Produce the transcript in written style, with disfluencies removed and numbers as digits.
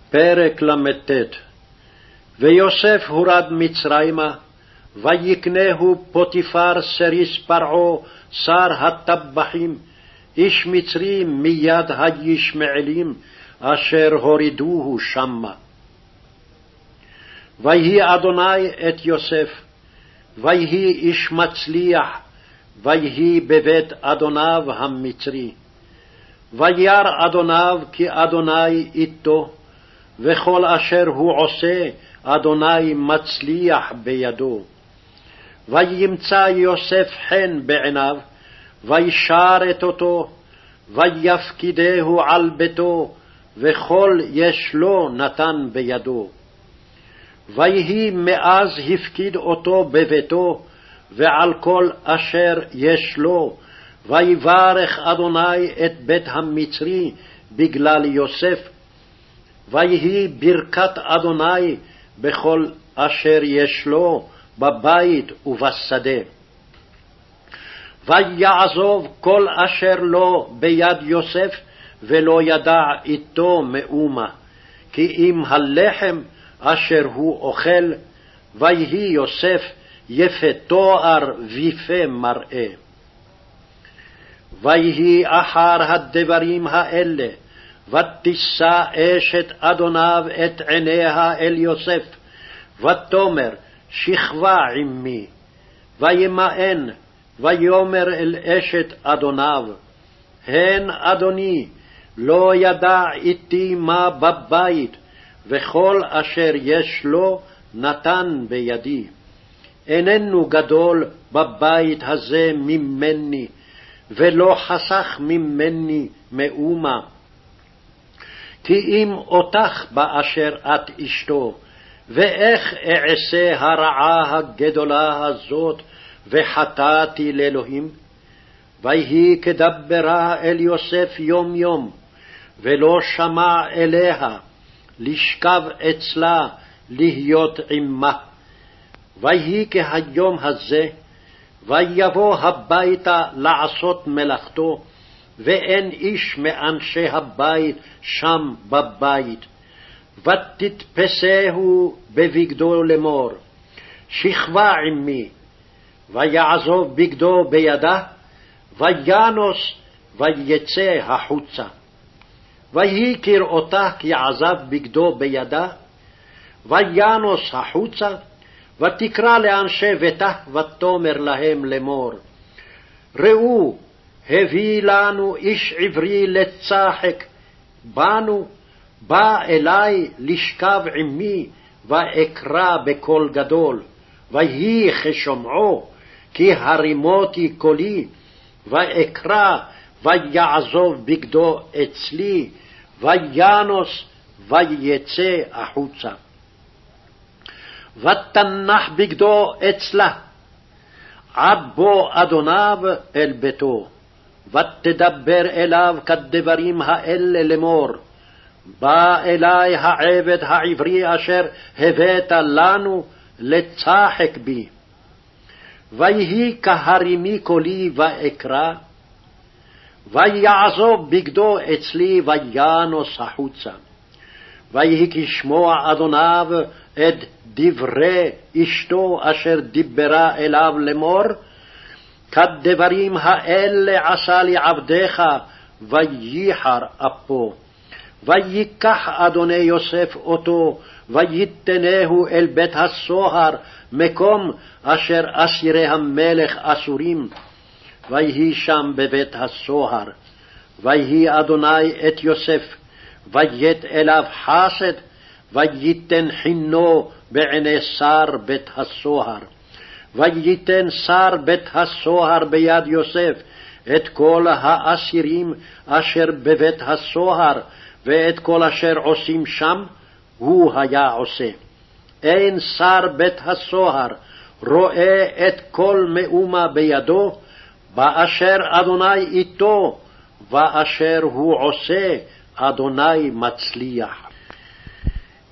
פרק ל"ט. ויוסף הורד מצרימה, ויקנהו פוטיפר סריס פרעה, שר הטבחים, איש מצרי מיד הישמעאלים, אשר הורידוהו שמה. ויהי אדוני את יוסף, ויהי איש מצליח, ויהי בבית אדוניו המצרי. וירא אדוניו כי אדוני איתו, וכל אשר הוא עושה אדוני מצליח בידו. וימצא יוסף חן בעיניו, וישרת אותו, ויפקידהו על ביתו, וכל יש לו נתן בידו. ויהי מאז הפקיד אותו בביתו, ועל כל אשר יש לו, ויברך אדוני את בית המצרי בגלל יוסף, ויהי ברכת אדוני בכל אשר יש לו בבית ובשדה. ויעזוב כל אשר לו ביד יוסף, ולא ידע איתו מאומה, כי אם הלחם אשר הוא אוכל, ויהי יוסף יפה תואר ויפה מראה. ויהי אחר הדברים האלה, ותישא אשת אדוניו את עיניה אל יוסף, ותאמר שכבה עמי. וימאן, ויאמר אל אשת אדוניו, הן אדוני, לא ידע איתי מה בבית, וכל אשר יש לו נתן בידי. איננו גדול בבית הזה ממני, ולא חסך ממני מאומה. כי אם אותך באשר את אשתו, ואיך אעשה הרעה הגדולה הזאת, וחטאתי לאלוהים? ויהי כדברה אל יוסף יום יום, ולא שמע אליה, לשכב אצלה, להיות עמה. ויהי כהיום הזה, ויבוא הביתה לעשות מלאכתו, ואין איש מאנשי הבית שם בבית. ותתפסהו בבגדו לאמור, שכבה עמי. ויעזוב בגדו בידה, וינוס ויצא החוצה. ויהי כראותה כי עזב בגדו בידה, וינוס החוצה, ותקרא לאנשי ביתה, ותאמר להם לאמור, ראו, הביא לנו איש עברי לצחק בנו, בא אלי לשכב עמי, ואקרא בקול גדול. ויהי כשומעו, כי הרימותי קולי, ואקרא, ויעזוב בגדו אצלי, וינוס ויצא החוצה. ותנח בגדו אצלה, עד בוא אדוניו אל ביתו. ותדבר אליו כדברים האלה לאמור, בא אלי העבד העברי אשר הבאת לנו לצחק בי. ויהי כהרימי קולי ואקרא, ויעזוב בגדו אצלי, וינוס החוצה. ויהי כשמוע אדוניו את דברי אשתו אשר דיברה אליו לאמור, כדברים האלה עשה לי עבדך, וייחר אפו. ויקח אדוני יוסף אותו, ויתנהו אל בית הסוהר, מקום אשר אסירי המלך אסורים. ויהי שם בבית הסוהר. ויהי אדוני את יוסף, וית אליו חסד, וייתן חינו בעיני שר בית הסוהר. וייתן שר בית הסוהר ביד יוסף את כל האסירים אשר בבית הסוהר, ואת כל אשר עושים שם הוא היה עושה. אין שר בית הסוהר רואה את כל מאומה בידו, באשר אדוני איתו, ואשר הוא עושה אדוני מצליח.